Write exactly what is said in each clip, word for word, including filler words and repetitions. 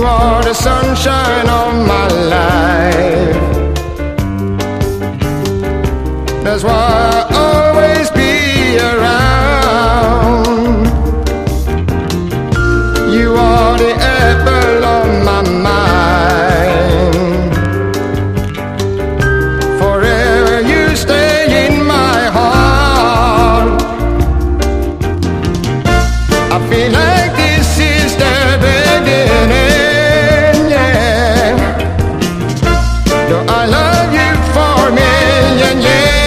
are the sunshine of my life. That's why I'll always be around. You are the apple of my mind. Forever you stay in my heart. I feel like this is the beginning, yeah. Though I love you for a million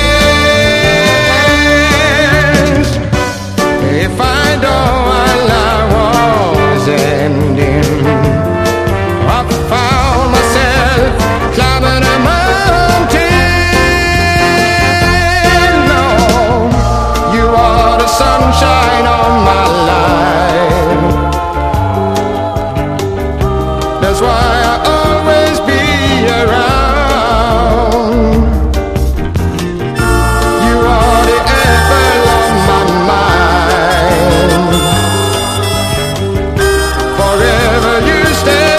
years. If I know our love was ending, I found myself climbing a mountain. No, you are the sunshine of my life. That's why